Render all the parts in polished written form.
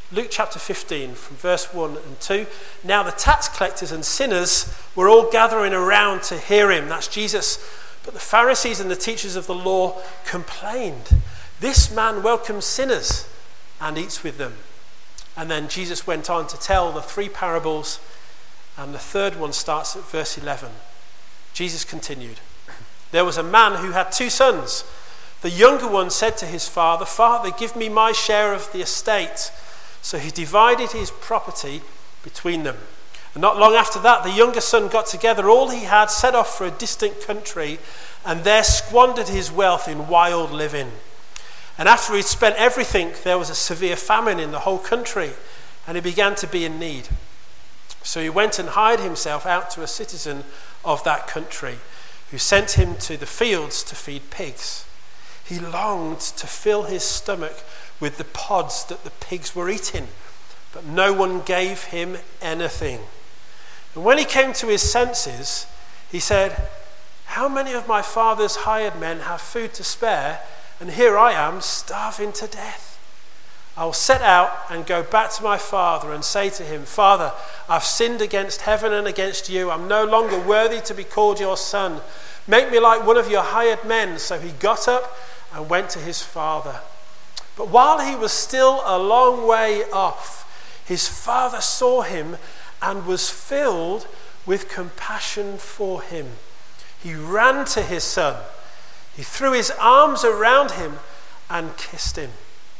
Luke chapter 15 from verse 1 and 2. Now the tax collectors and sinners were all gathering around to hear him. That's Jesus. But the Pharisees and the teachers of the law complained. This man welcomes sinners and eats with them. And then Jesus went on to tell the 3 parables, and the third one starts at verse 11. Jesus continued. There was a man who had 2 sons. The younger one said to his father, "Father, give me my share of the estate." So he divided his property between them. And not long after that, the younger son got together all he had, set off for a distant country, and there squandered his wealth in wild living. And after he'd spent everything, there was a severe famine in the whole country, and he began to be in need. So he went and hired himself out to a citizen of that country, who sent him to the fields to feed pigs. He longed to fill his stomach with the pods that the pigs were eating, but no one gave him anything. And when he came to his senses, he said, "How many of my father's hired men have food to spare, and here I am starving to death? I will set out and go back to my father and say to him, 'Father, I've sinned against heaven and against you. I'm no longer worthy to be called your son. Make me like one of your hired men.' So he got up and went to his father. But while he was still a long way off, his father saw him and was filled with compassion for him. He ran to his son. He threw his arms around him and kissed him.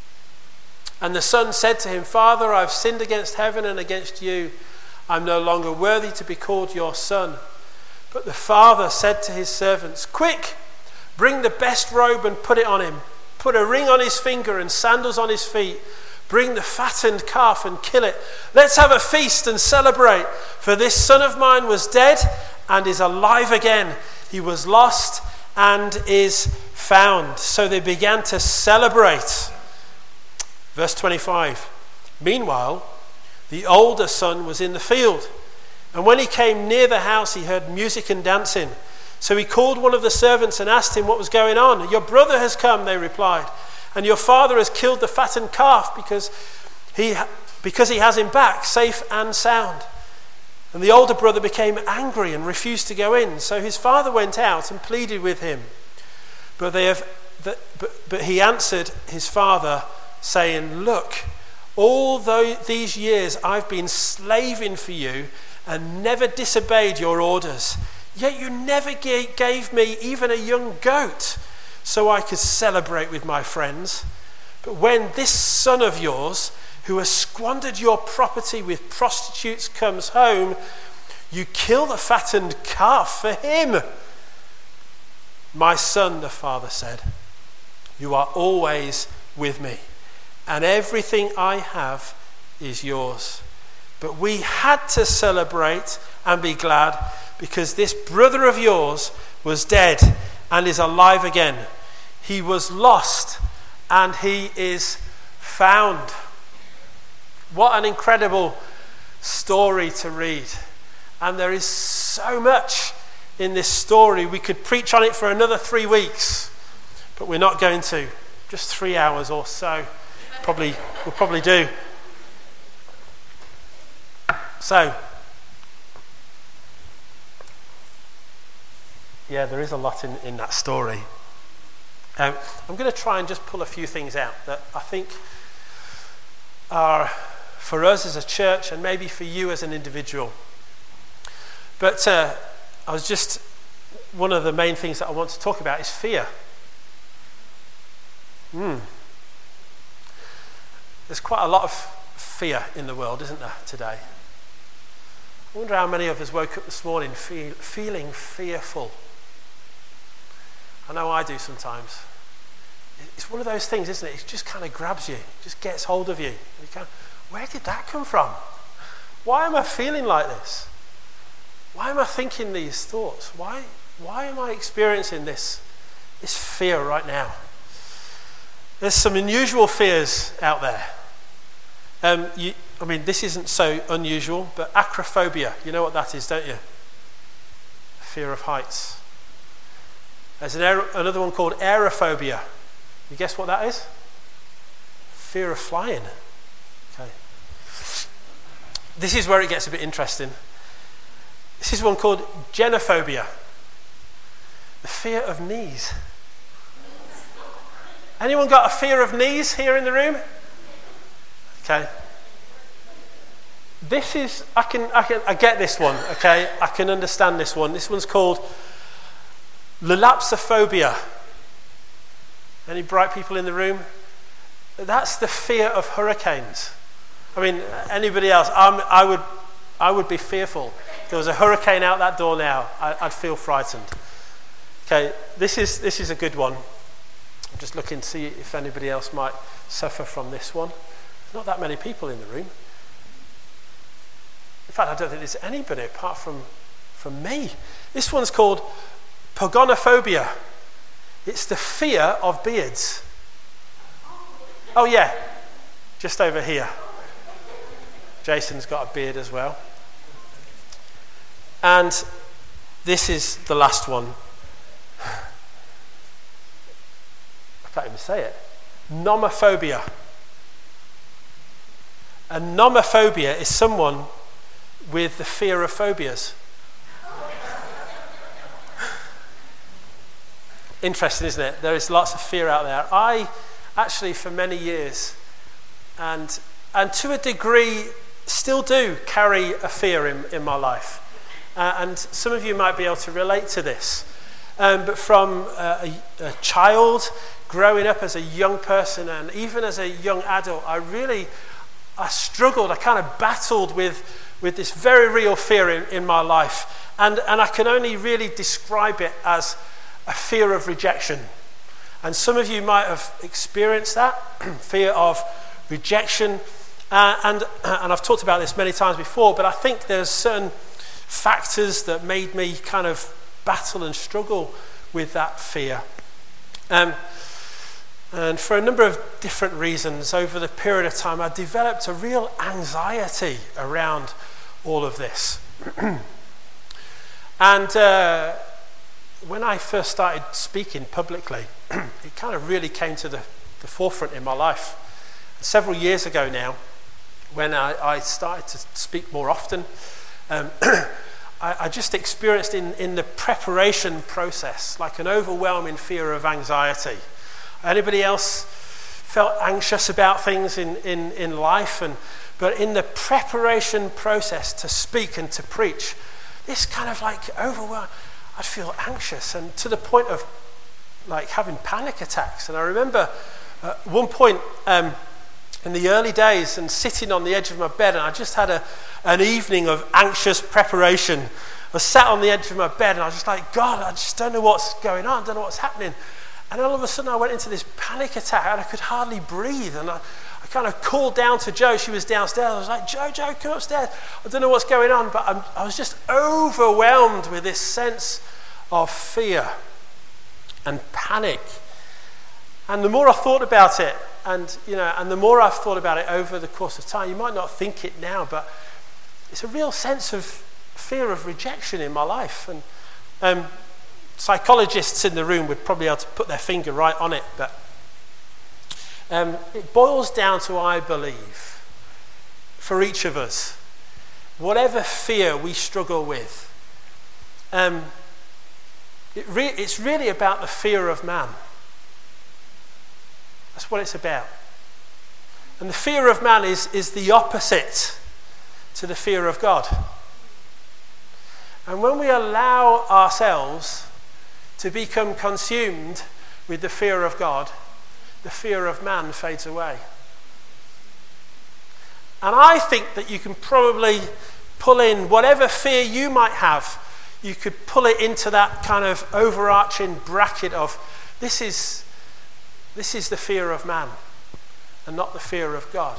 And the son said to him, 'Father, I've sinned against heaven and against you. I'm no longer worthy to be called your son.' But the father said to his servants, 'Quick, bring the best robe and put it on him. Put a ring on his finger and sandals on his feet. Bring the fattened calf and kill it. Let's have a feast and celebrate. For this son of mine was dead and is alive again. He was lost and is found.' So they began to celebrate." Verse 25. Meanwhile, the older son was in the field. And when he came near the house, he heard music and dancing. So he called one of the servants and asked him what was going on. "Your brother has come," they replied, "and your father has killed the fattened calf because he has him back safe and sound." And the older brother became angry and refused to go in. So his father went out and pleaded with him. But he answered his father, saying, "Look, all these years I've been slaving for you and never disobeyed your orders. Yet you never gave me even a young goat so I could celebrate with my friends. But when this son of yours, who has squandered your property with prostitutes, comes home, you kill the fattened calf for him." "My son," the father said, "you are always with me, and everything I have is yours. But we had to celebrate and be glad because this brother of yours was dead and is alive again. He was lost and he is found." What an incredible story to read. And there is so much in this story. We could preach on it for another 3 weeks, but we're not going to. Just 3 hours or so. We'll probably do. So, yeah, there is a lot in that story. I'm going to try and just pull a few things out that I think are for us as a church and maybe for you as an individual. But one of the main things that I want to talk about is fear. There's quite a lot of fear in the world, isn't there, today? I wonder how many of us woke up this morning feeling fearful. I know I do sometimes. It's one of those things, isn't it? It just kind of grabs you. It just gets hold of you. Where did that come from? Why am I feeling like this? Why am I thinking these thoughts? Why am I experiencing this fear right now? There's some unusual fears out there. This isn't so unusual, but acrophobia, you know what that is, don't you? Fear of heights. There's another one called aerophobia. You guess what that is? Fear of flying. Okay. this is where it gets a bit interesting. This is one called genophobia, the fear of knees. Anyone got a fear of knees here in the room? Okay. This is, I get this one, okay? I can understand this one. This one's called lulapsophobia. Any bright people in the room? That's the fear of hurricanes. I mean, anybody else? I would be fearful. If there was a hurricane out that door now, I'd feel frightened. Okay, this is a good one. I'm just looking to see if anybody else might suffer from this one. There's not that many people in the room. In fact, I don't think there's anybody apart from me. This one's called pogonophobia. It's the fear of beards. Oh yeah, just over here. Jason's got a beard as well. And this is the last one. I can't even say it. Nomophobia. A nomophobia is someone with the fear of phobias. Interesting, isn't it? There is lots of fear out there. I actually, for many years, and to a degree, still do carry a fear in my life. And some of you might be able to relate to this. But from a child, growing up as a young person, and even as a young adult, I struggled, I kind of battled with this very real fear in my life. And I can only really describe it as a fear of rejection. And some of you might have experienced that, fear of rejection. And I've talked about this many times before, but I think there's certain factors that made me kind of battle and struggle with that fear. And for a number of different reasons, over the period of time, I developed a real anxiety around all of this. And when I first started speaking publicly, it kind of really came to the forefront in my life. Several years ago now, when I started to speak more often, I just experienced in the preparation process like an overwhelming fear of anxiety. Anybody else felt anxious about things in life? But in the preparation process to speak and to preach, this kind of like overwhelm, I'd feel anxious, and to the point of like having panic attacks. And I remember at one point in the early days, and sitting on the edge of my bed, and I just had an evening of anxious preparation. I sat on the edge of my bed, and I was just like, God, I just don't know what's going on, I don't know what's happening. And all of a sudden I went into this panic attack, and I could hardly breathe. And I kind of called down to Jo. She was downstairs. I was like, Jo, come upstairs. I don't know what's going on, but I was just overwhelmed with this sense of fear and panic. And the more I thought about it, and the more I've thought about it over the course of time, you might not think it now, but it's a real sense of fear of rejection in my life. And psychologists in the room would probably be able to put their finger right on it, but it boils down to, I believe, for each of us, whatever fear we struggle with, it's really about the fear of man. That's what it's about. And the fear of man is the opposite to the fear of God. And when we allow ourselves to become consumed with the fear of God, the fear of man fades away. And I think that you can probably pull in whatever fear you might have, you could pull it into that kind of overarching bracket of this is the fear of man and not the fear of God.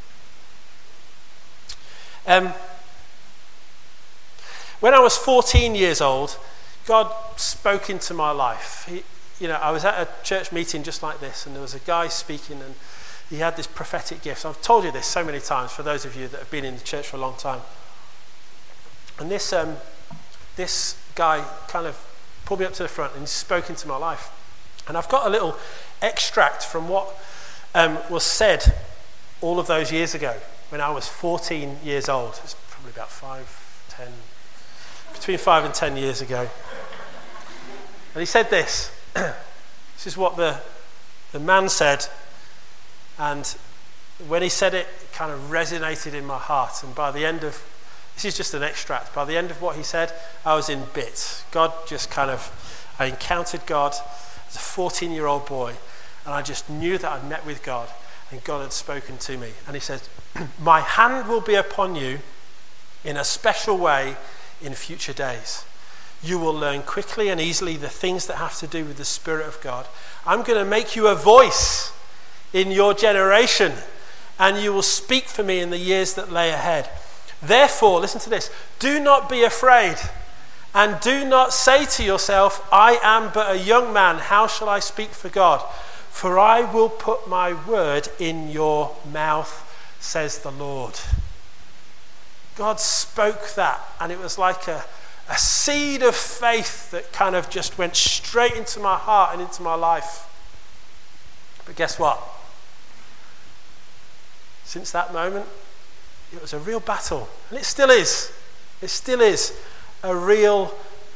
When I was 14 years old, God spoke into my life. I was at a church meeting just like this, and there was a guy speaking, and he had this prophetic gift. I've told you this so many times for those of you that have been in the church for a long time. And this guy kind of pulled me up to the front and spoke into my life. And I've got a little extract from what was said all of those years ago, when I was 14 years old. It's probably about between 5 and 10 years ago. And he said this. This is what the man said. And when he said it, it kind of resonated in my heart. And by the end of, this is just an extract, by the end of what he said, I was in bits. I encountered God as a 14-year-old boy, and I just knew that I'd met with God, and God had spoken to me. And he said, my hand will be upon you in a special way in future days. You will learn quickly and easily the things that have to do with the Spirit of God. I'm going to make you a voice in your generation, and you will speak for me in the years that lay ahead. Therefore, listen to this, do not be afraid, and do not say to yourself, I am but a young man, how shall I speak for God? For I will put my word in your mouth, says the Lord. God spoke that, and it was like a seed of faith that kind of just went straight into my heart and into my life. But guess what? Since that moment, it was a real battle. And it still is. It still is a real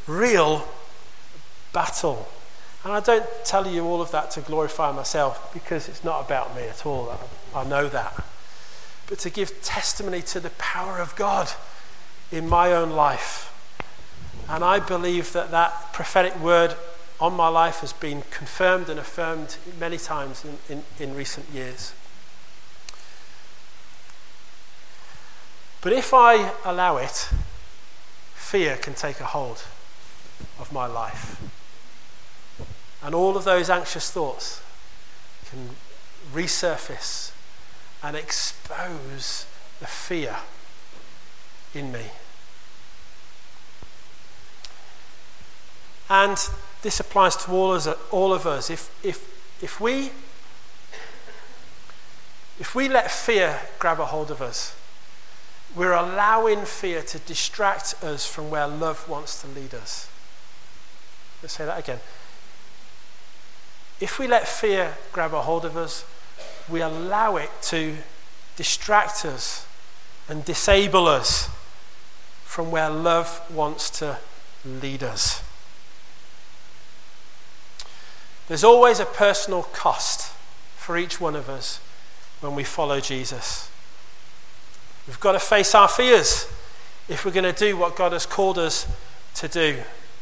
battle. And I don't tell you all of that to glorify myself, because it's not about me at all. I know that. But to give testimony to the power of God in my own life. And I believe that prophetic word on my life has been confirmed and affirmed many times in recent years. But if I allow it, fear can take a hold of my life. And all of those anxious thoughts can resurface and expose the fear in me. And this applies to all of us. If we let fear grab a hold of us, we're allowing fear to distract us from where love wants to lead us. Let's say that again. If we let fear grab a hold of us, we allow it to distract us and disable us from where love wants to lead us. There's always a personal cost for each one of us when we follow Jesus. We've got to face our fears if we're going to do what God has called us to do.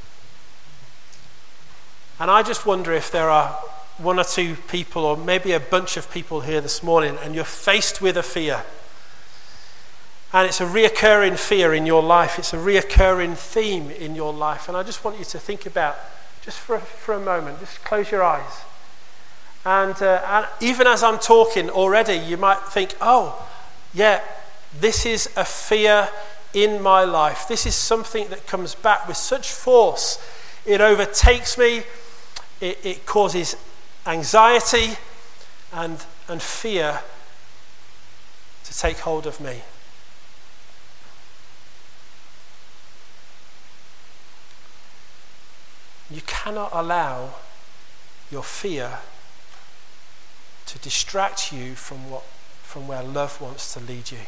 And I just wonder if there are one or two people, or maybe a bunch of people here this morning, and you're faced with a fear. And it's a reoccurring fear in your life. It's a reoccurring theme in your life. And I just want you to think about, just for a moment, just close your eyes. And even as I'm talking already, you might think, oh, yeah, this is a fear in my life. This is something that comes back with such force. It overtakes me. It causes anxiety and fear to take hold of me. You cannot allow your fear to distract you from where love wants to lead you.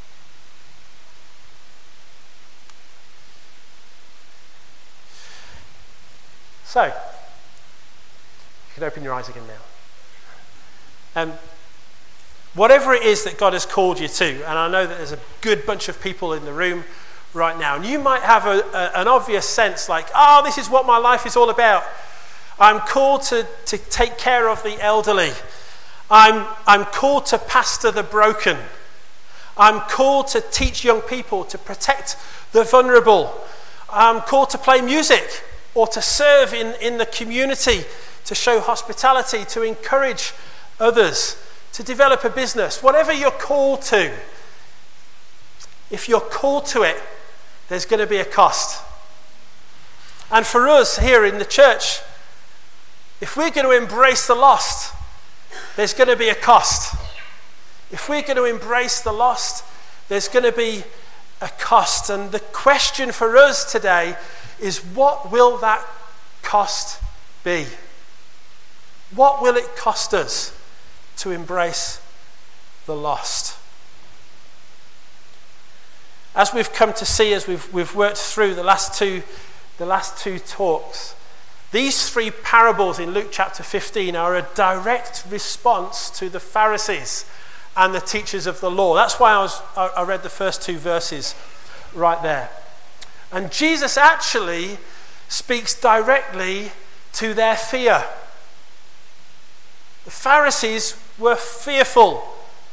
So, you can open your eyes again now. Whatever it is that God has called you to, and I know that there's a good bunch of people in the room right now, and you might have an obvious sense like, oh, this is what my life is all about. I'm called to take care of the elderly. I'm called to pastor the broken. I'm called to teach young people, to protect the vulnerable. I'm called to play music or to serve in the community, to show hospitality, to encourage others, to develop a business. Whatever you're called to, if you're called to it, there's going to be a cost. And for us here in the church, if we're going to embrace the lost, there's going to be a cost. If we're going to embrace the lost, there's going to be a cost. And the question for us today is, what will that cost be? What will it cost us to embrace the lost. As we've come to see, as we've worked through the last two talks, these three parables in Luke chapter 15 are a direct response to the Pharisees and the teachers of the law. That's why I read the first two verses right there. And Jesus actually speaks directly to their fear. The Pharisees were fearful.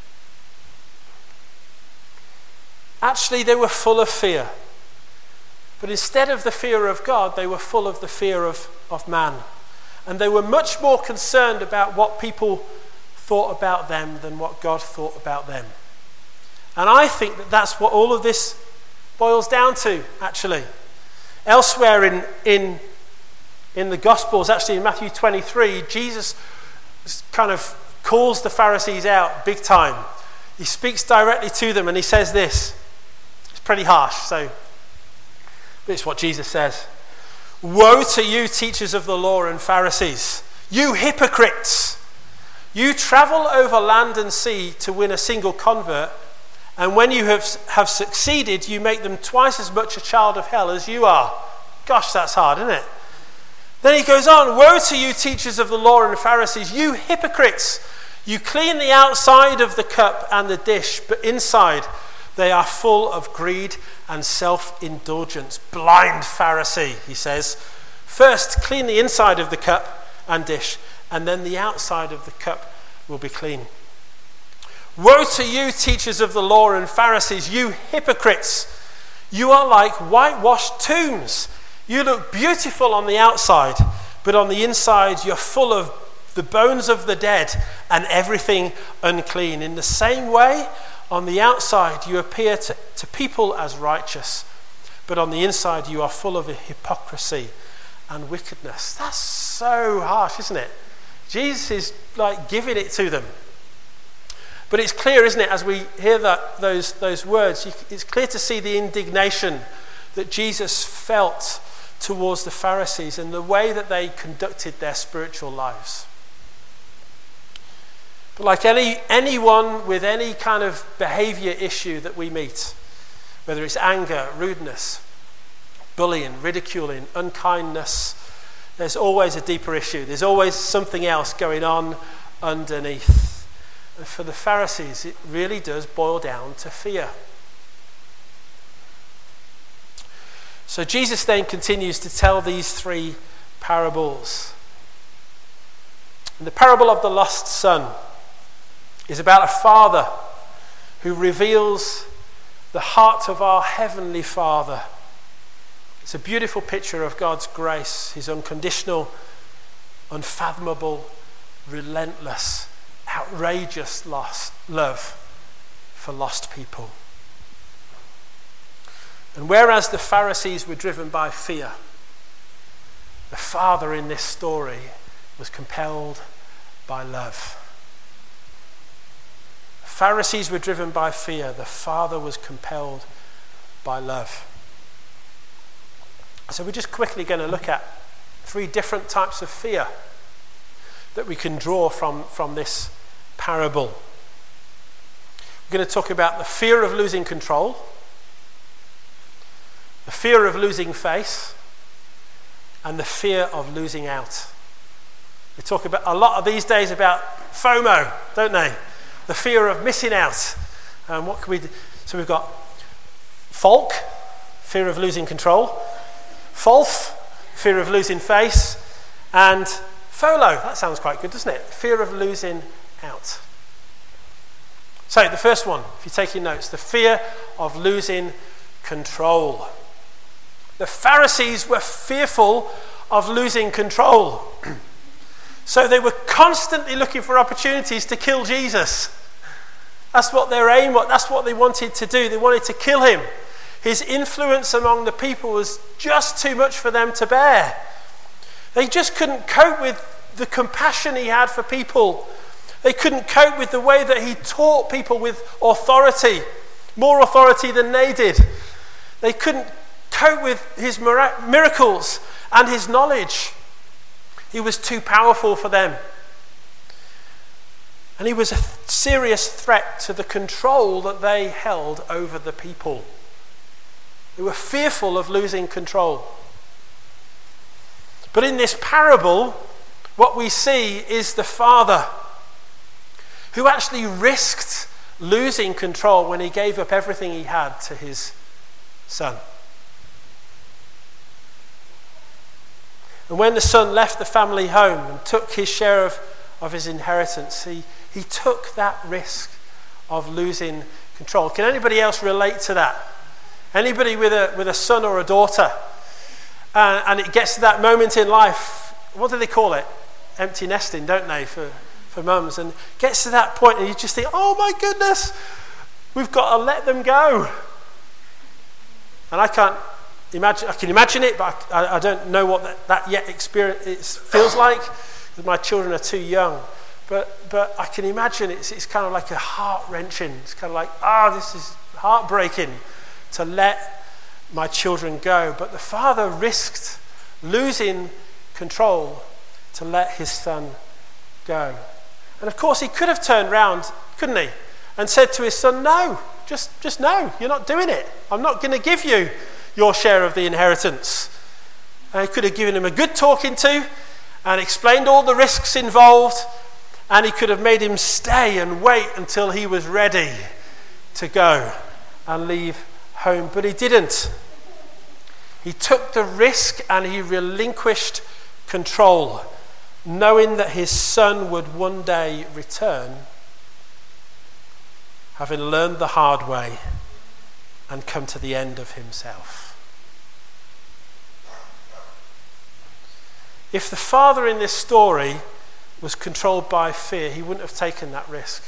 Actually, they were full of fear. But instead of the fear of God, they were full of the fear of man. And they were much more concerned about what people thought about them than what God thought about them. And I think that that's what all of this boils down to, actually. Elsewhere in the Gospels, actually in Matthew 23, Jesus kind of calls the Pharisees out big time. He speaks directly to them and he says this. It's pretty harsh, so it's what Jesus says. Woe to you, teachers of the law and Pharisees, you hypocrites! You travel over land and sea to win a single convert, and when you have succeeded, you make them twice as much a child of hell as you are. Gosh, that's hard, isn't it? Then he goes on, woe to you, teachers of the law and Pharisees, you hypocrites! You clean the outside of the cup and the dish, but inside they are full of greed and self-indulgence. Blind Pharisee, he says. First, clean the inside of the cup and dish, and then the outside of the cup will be clean. Woe to you, teachers of the law and Pharisees, you hypocrites! You are like whitewashed tombs. You look beautiful on the outside, but on the inside you're full of the bones of the dead and everything unclean. In the same way, on the outside you appear to people as righteous, but on the inside you are full of hypocrisy and wickedness. That's so harsh, isn't it? Jesus is like giving it to them. But it's clear, isn't it, as we hear those words, it's clear to see the indignation that Jesus felt towards the Pharisees and the way that they conducted their spiritual lives. But like anyone with any kind of behavior issue that we meet, whether it's anger, rudeness, bullying, ridiculing, unkindness, there's always a deeper issue. There's always something else going on underneath. And for the Pharisees, it really does boil down to fear. So Jesus then continues to tell these three parables. And the parable of the lost son is about a father who reveals the heart of our heavenly Father. It's a beautiful picture of God's grace, his unconditional, unfathomable, relentless, outrageous love for lost people. And whereas the Pharisees were driven by fear, the Father in this story was compelled by love. The Pharisees were driven by fear, the Father was compelled by love. So we're just quickly going to look at three different types of fear that we can draw from this parable. We're going to talk about the fear of losing control, the fear of losing face, and the fear of losing out. We talk about a lot of these days about FOMO, don't they? The fear of missing out. And what can we do? So we've got FOLC, fear of losing control, FOLF, fear of losing face, and FOLO, that sounds quite good, doesn't it? Fear of losing out. So the first one, if you're taking notes, the fear of losing control. The Pharisees were fearful of losing control. So they were constantly looking for opportunities to kill Jesus. That's what their aim was. That's what they wanted to do. They wanted to kill him. His influence among the people was just too much for them to bear. They just couldn't cope with the compassion he had for people. They couldn't cope with the way that he taught people with authority, more authority than they did. They couldn't cope with his miracles and his knowledge. He was too powerful for them. And he was a serious threat to the control that they held over the people. They were fearful of losing control. But in this parable, what we see is the father who actually risked losing control when he gave up everything he had to his son. And when the son left the family home and took his share of his inheritance, he took that risk of losing control. Can anybody else relate to that? Anybody with a son or a daughter? And it gets to that moment in life, what do they call it? Empty nesting, don't they, for mums? And gets to that point and you just think, oh my goodness, we've got to let them go. And I can imagine it, but I don't know what that yet experience feels like, because my children are too young. But I can imagine it's kind of like a heart-wrenching. It's kind of like, this is heartbreaking to let my children go. But the father risked losing control to let his son go. And of course he could have turned round, couldn't he, and said to his son, no, just no, you're not doing it. I'm not going to give you your share of the inheritance. And he could have given him a good talking to and explained all the risks involved, and he could have made him stay and wait until he was ready to go and leave home. But he didn't. He took the risk and he relinquished control, knowing that his son would one day return, having learned the hard way and come to the end of himself. If the father in this story was controlled by fear, he wouldn't have taken that risk.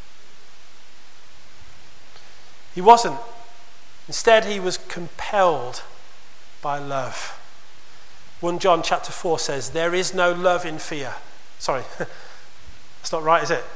He wasn't. Instead, he was compelled by love. 1 John chapter 4 says, there is no love in fear. Sorry, that's not right, is it?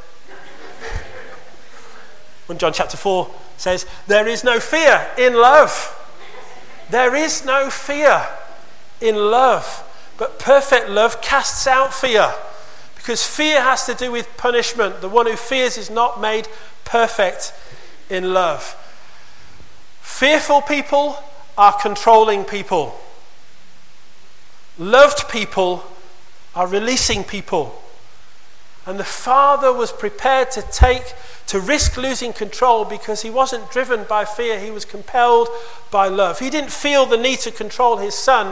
1 John chapter 4 says, there is no fear in love. There is no fear in love. But perfect love casts out fear. Because fear has to do with punishment. The one who fears is not made perfect in love. Fearful people are controlling people. Loved people are releasing people. And the father was prepared to risk losing control because he wasn't driven by fear, he was compelled by love. He didn't feel the need to control his son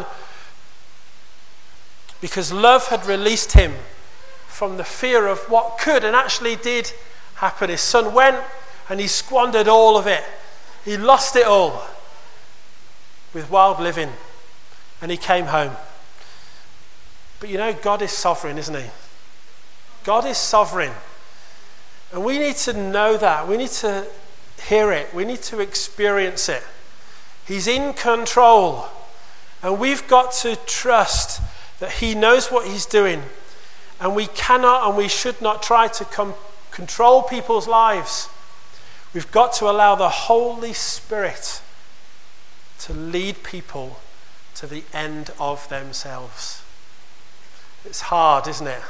because love had released him from the fear of what could and actually did happen. His son went and he squandered all of it. He lost it all with wild living, and he came home. But you know, God is sovereign, isn't he? God is sovereign. And we need to know that. We need to hear it. We need to experience it. He's in control. And we've got to trust that he knows what he's doing. And we cannot and we should not try to control people's lives. We've got to allow the Holy Spirit to lead people to the end of themselves. It's hard, isn't it?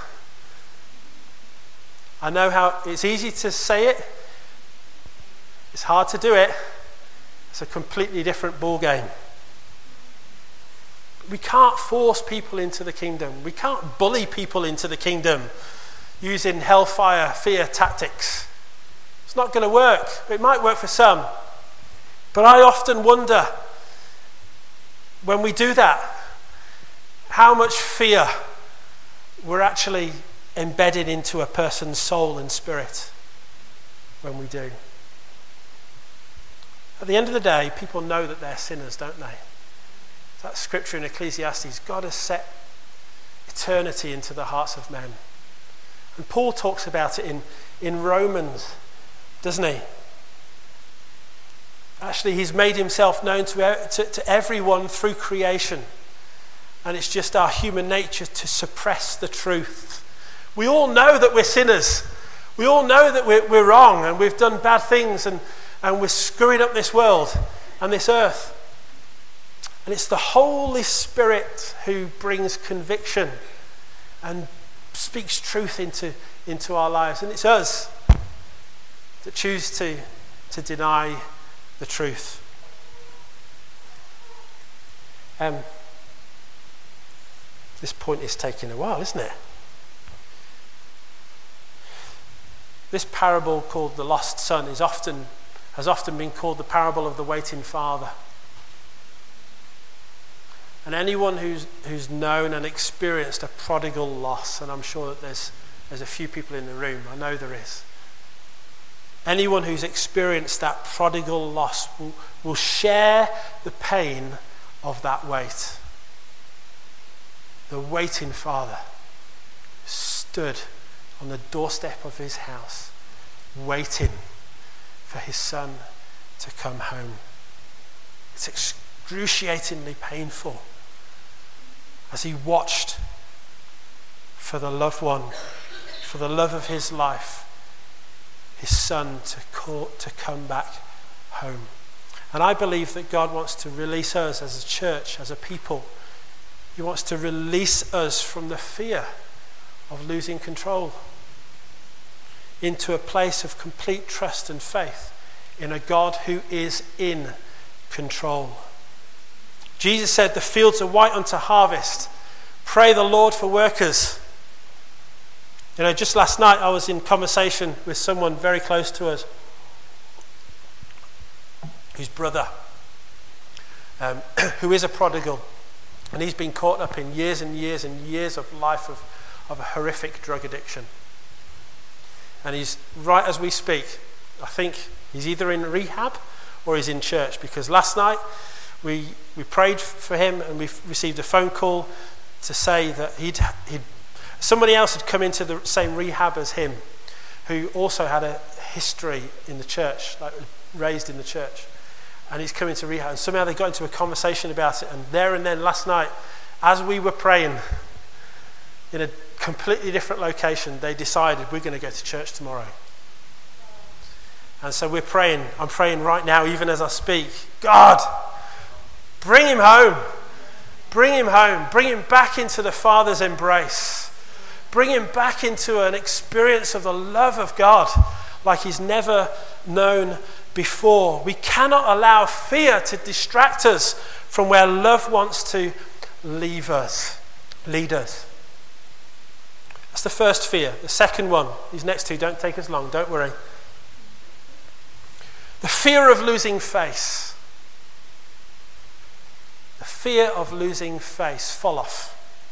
I know how it's easy to say it. It's hard to do it. It's a completely different ball game. We can't force people into the kingdom. We can't bully people into the kingdom using hellfire fear tactics. It's not going to work. It might work for some. But I often wonder, when we do that, how much fear we're actually embedded into a person's soul and spirit when we do. At the end of the day, people know that they're sinners, don't they? That scripture in Ecclesiastes, God has set eternity into the hearts of men. And Paul talks about it in Romans, doesn't he? Actually, he's made himself known to everyone through creation. And it's just our human nature to suppress the truth. We all know that we're sinners. We all know that we're wrong and we've done bad things and we're screwing up this world and this earth. And it's the Holy Spirit who brings conviction and speaks truth into into our lives. And it's us that choose to deny the truth. This point is taking a while, isn't it? This parable called the lost son has often been called the parable of the waiting father. And anyone who's known and experienced a prodigal loss, and I'm sure that there's a few people in the room, I know there is. Anyone who's experienced that prodigal loss will share the pain of that wait. The waiting father stood on the doorstep of his house, waiting for his son to come home. It's excruciatingly painful as he watched for the loved one, for the love of his life, his son to come back home. And I believe that God wants to release us as a church, as a people. He wants to release us from the fear of losing control into a place of complete trust and faith in a God who is in control. Jesus said, "The fields are white unto harvest. Pray the Lord for workers." You know, just last night I was in conversation with someone very close to us, whose brother, who is a prodigal, and he's been caught up in years and years and years of life of a horrific drug addiction. And he's, right as we speak, I think he's either in rehab or he's in church, because last night we prayed for him and we received a phone call to say that somebody else had come into the same rehab as him, who also had a history in the church, like raised in the church. And he's come into rehab, and somehow they got into a conversation about it, and there and then last night, as we were praying in a completely different location, they decided we're going to go to church tomorrow. And so we're praying, I'm praying right now, even as I speak, God, bring him home, bring him home, bring him back into the Father's embrace, bring him back into an experience of the love of God like he's never known before. We cannot allow fear to distract us from where love wants to lead us. That's the first fear. The second one, these next two don't take us long, don't worry. The fear of losing face. The fear of losing face. Fall off.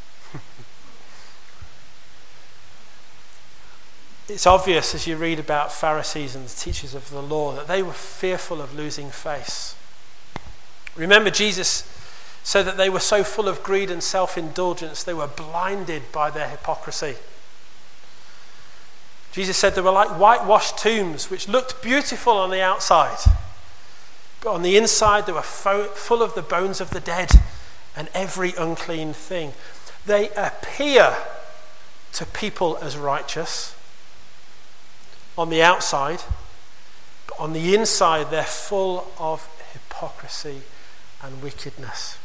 It's obvious as you read about Pharisees and the teachers of the law that they were fearful of losing face. Remember, Jesus said that they were so full of greed and self-indulgence, they were blinded by their hypocrisy. Jesus said they were like whitewashed tombs, which looked beautiful on the outside, but on the inside they were full of the bones of the dead and every unclean thing. They appear to people as righteous on the outside, but on the inside they're full of hypocrisy and wickedness.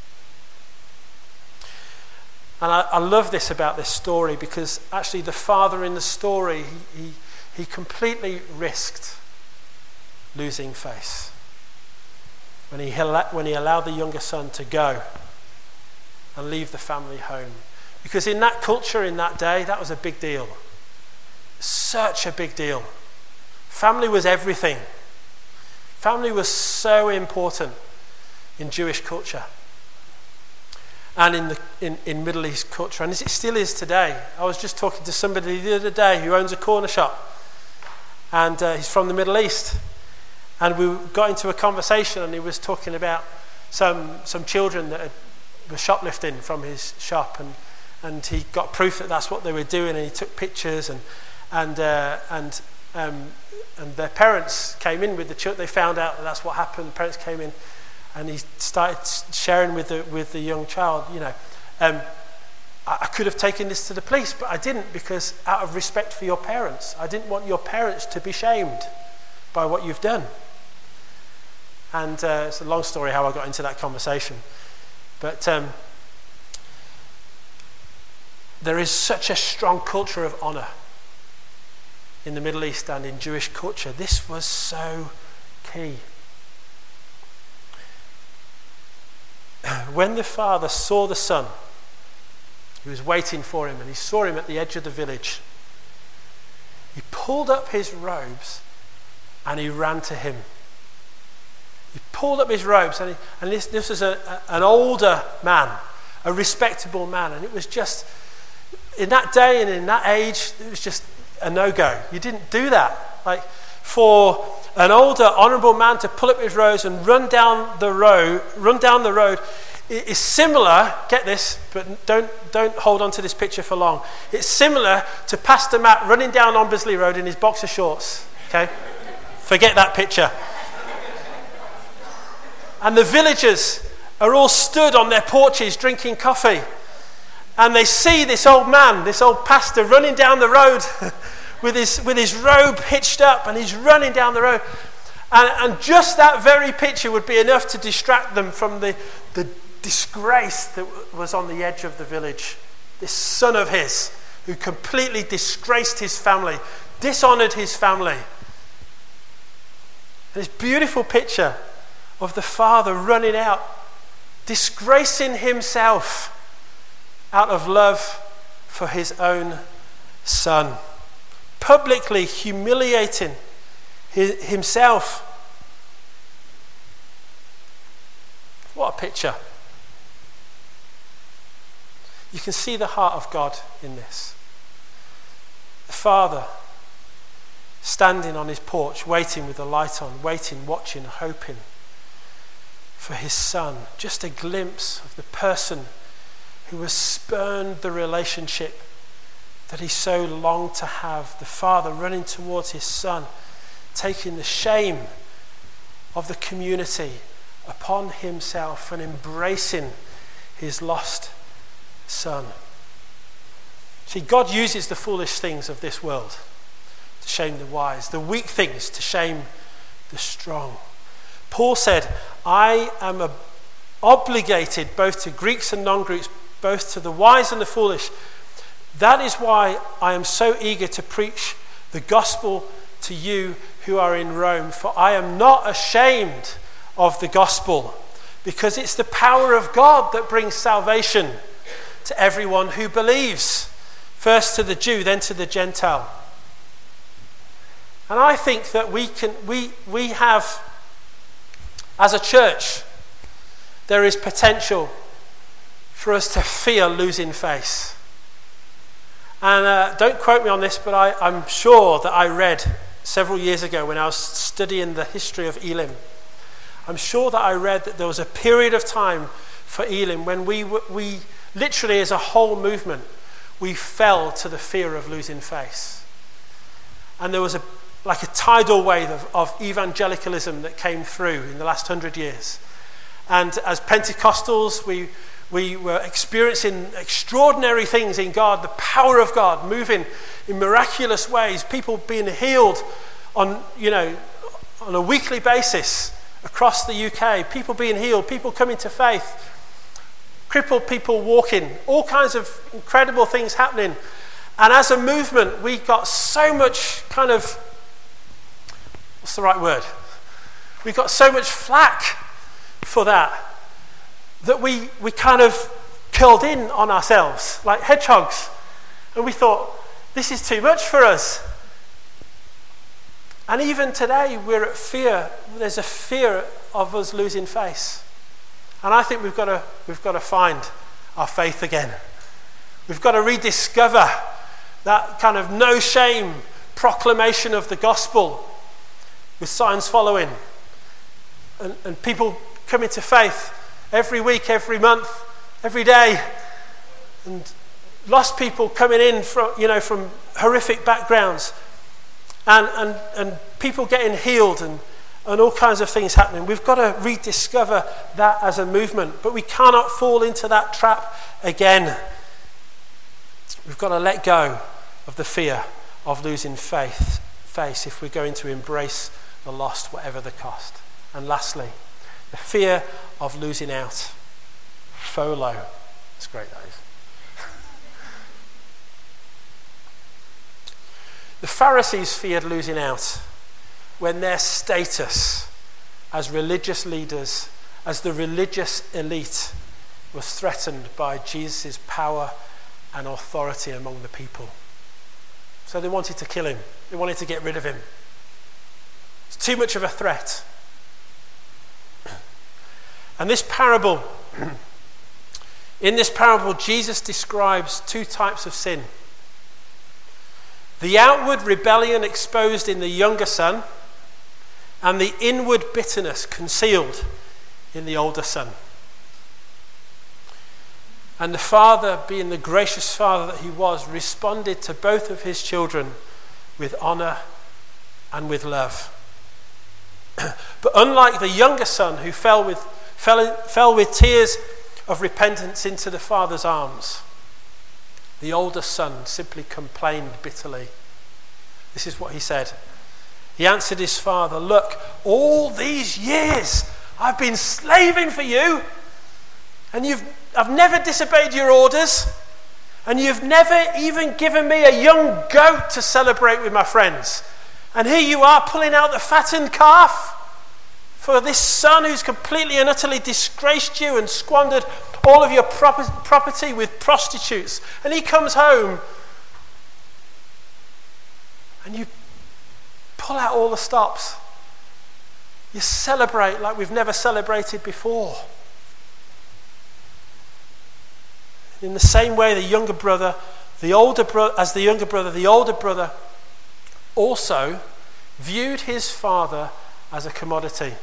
And I love this about this story, because actually the father in the story, he completely risked losing face when he allowed the younger son to go and leave the family home. Because in that culture, in that day, that was a big deal. Such a big deal. Family was everything. Family was so important in Jewish culture and in Middle East culture, and as it still is today. I was just talking to somebody the other day who owns a corner shop, and he's from the Middle East, and we got into a conversation, and he was talking about some children that were shoplifting from his shop, and he got proof that that's what they were doing, and he took pictures, and their parents came in with the children. They found out that that's what happened. The parents came in, and he started sharing with the young child, I could have taken this to the police, but I didn't, because out of respect for your parents, I didn't want your parents to be shamed by what you've done. And it's a long story how I got into that conversation. But there is such a strong culture of honour in the Middle East and in Jewish culture. This was so key. When the father saw the son, he was waiting for him, and he saw him at the edge of the village. He pulled up his robes and he ran to him. He pulled up his robes, and this was an older man, a respectable man, and it was just, in that day and in that age, it was just a no-go. You didn't do that. Like, for an older, honourable man to pull up his robes and run down the road is similar, get this, but don't hold on to this picture for long. It's similar to Pastor Matt running down Ombersley Road in his boxer shorts. Okay? Forget that picture. And the villagers are all stood on their porches drinking coffee. And they see this old man, this old pastor, running down the road with his robe hitched up, and he's running down the road. And just that very picture would be enough to distract them from the disgrace that was on the edge of the village. This son of his, who completely disgraced his family, dishonoured his family. And this beautiful picture of the father running out, disgracing himself out of love for his own son, publicly humiliating himself. What a picture. You can see the heart of God in this. The father standing on his porch, waiting with the light on, waiting, watching, hoping for his son. Just a glimpse of the person who has spurned the relationship that he so longed to have. The father running towards his son, taking the shame of the community upon himself and embracing his lost son. See, God uses the foolish things of this world to shame the wise, the weak things to shame the strong. Paul said, I am obligated both to Greeks and non-Greeks, both to the wise and the foolish. That is why I am so eager to preach the gospel to you who are in Rome, for I am not ashamed of the gospel, because it's the power of God that brings salvation to everyone who believes, first to the Jew, then to the Gentile. And I think that we have, as a church, there is potential for us to fear losing face. And don't quote me on this, but I'm sure that I read several years ago when I was studying the history of Elim. I'm sure that I read that there was a period of time for Elim when we literally, as a whole movement, we fell to the fear of losing face. And there was a tidal wave of evangelicalism that came through in the last 100 years. And as Pentecostals, we were experiencing extraordinary things in God, the power of God moving in miraculous ways, people being healed on a weekly basis across the UK, people being healed, people coming to faith, crippled people walking, all kinds of incredible things happening. And as a movement, we got so much what's the right word? We got so much flack for that we kind of curled in on ourselves like hedgehogs. And we thought, this is too much for us. And even today, we're at fear. There's a fear of us losing face. And I think we've got to find our faith again. We've got to rediscover that kind of no shame proclamation of the gospel with signs following, and people coming to faith every week, every month, every day, and lost people coming in from horrific backgrounds, and people getting healed, and all kinds of things happening. We've got to rediscover that as a movement, but we cannot fall into that trap again. We've got to let go of the fear of losing face if we're going to embrace the lost, whatever the cost. And lastly, the fear of losing out. FOLO. That's great, that is. The Pharisees feared losing out when their status as religious leaders, as the religious elite, was threatened by Jesus' power and authority among the people. So they wanted to kill him. They wanted to get rid of him. It's too much of a threat. And this parable, in this parable, Jesus describes two types of sin. The outward rebellion exposed in the younger son, and the inward bitterness concealed in the older son. And the father, being the gracious father that he was, responded to both of his children with honor and with love. But unlike the younger son who fell with tears of repentance into the father's arms, the older son simply complained bitterly. This is what he said. He answered his father, "Look, all these years I've been slaving for you, and I've never disobeyed your orders, and you've never even given me a young goat to celebrate with my friends. And here you are pulling out the fattened calf for this son who's completely and utterly disgraced you and squandered all of your property with prostitutes. And he comes home and you pull out all the stops. You celebrate like we've never celebrated before." In the same way, the older brother also viewed his father as a commodity.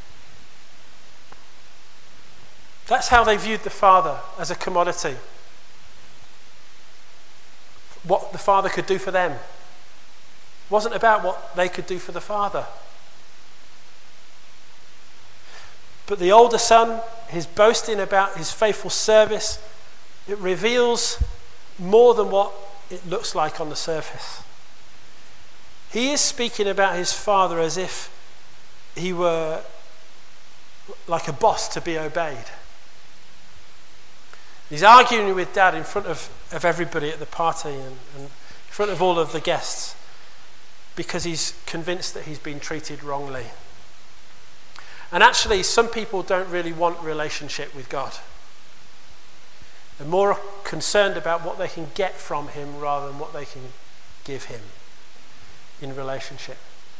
That's how they viewed the father, as a commodity. What the father could do for them. It wasn't about what they could do for the father. But the older son, his boasting about his faithful service, it reveals more than what it looks like on the surface. He is speaking about his father as if he were like a boss to be obeyed. He's arguing with dad in front of everybody at the party and in front of all of the guests because he's convinced that he's been treated wrongly. And actually, some people don't really want relationship with God. They're more concerned about what they can get from him rather than what they can give him in relationship.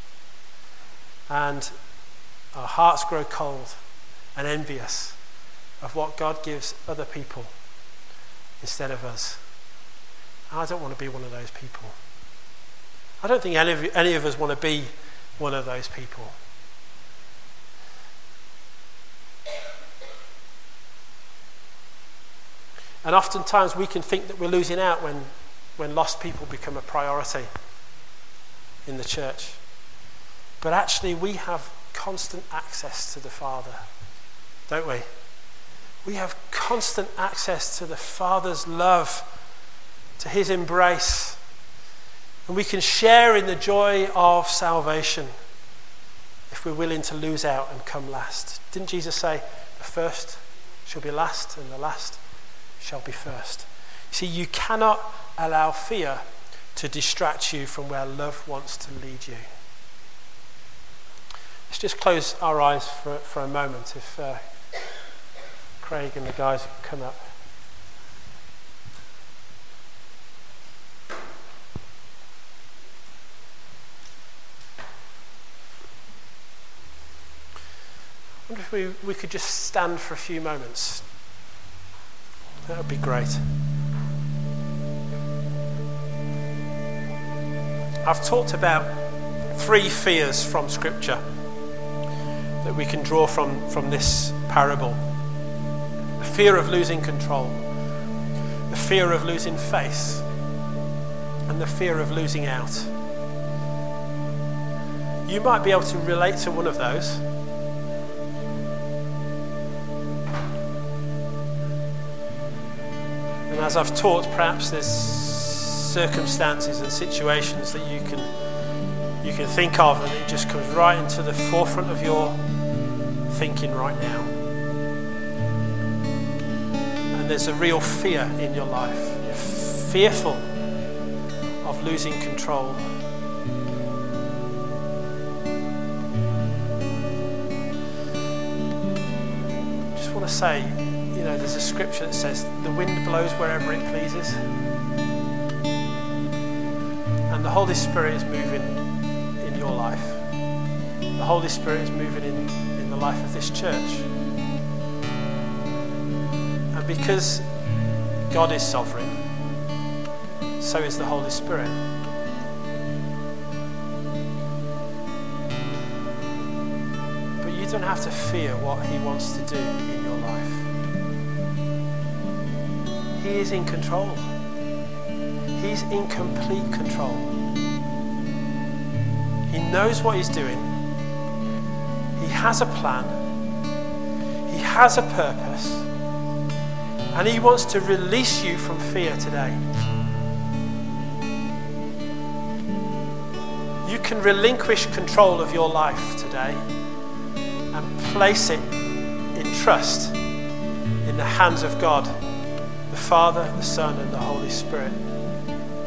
And our hearts grow cold and envious of what God gives other people instead of us. I don't want to be one of those people. I don't think any of us want to be one of those people. And oftentimes we can think that we're losing out when lost people become a priority in the church. But actually we have constant access to the Father, don't we? We have constant access to the Father's love, to his embrace. And we can share in the joy of salvation if we're willing to lose out and come last. Didn't Jesus say, the first shall be last and the last shall be first? See, you cannot allow fear to distract you from where love wants to lead you. Let's just close our eyes for a moment. If Craig and the guys would come up. I wonder if we could just stand for a few moments. That would be great. I've talked about 3 fears from Scripture that we can draw from this parable. The fear of losing control, the fear of losing faith, and the fear of losing out. You might be able to relate to one of those. And as I've taught, perhaps there's circumstances and situations that you can think of, and it just comes right into the forefront of your thinking right now. And there's a real fear in your life. You're fearful of losing control. want to say, there's a scripture that says the wind blows wherever it pleases. And the Holy Spirit is moving in your life. The Holy Spirit is moving in the life of this church. And because God is sovereign, so is the Holy Spirit. But you don't have to fear what he wants to do in your life. He is in control. He's in complete control. He knows what he's doing. He has a plan. He has a purpose. And he wants to release you from fear today. You can relinquish control of your life today and place it in trust in the hands of God, the Father, the Son, and the Holy Spirit.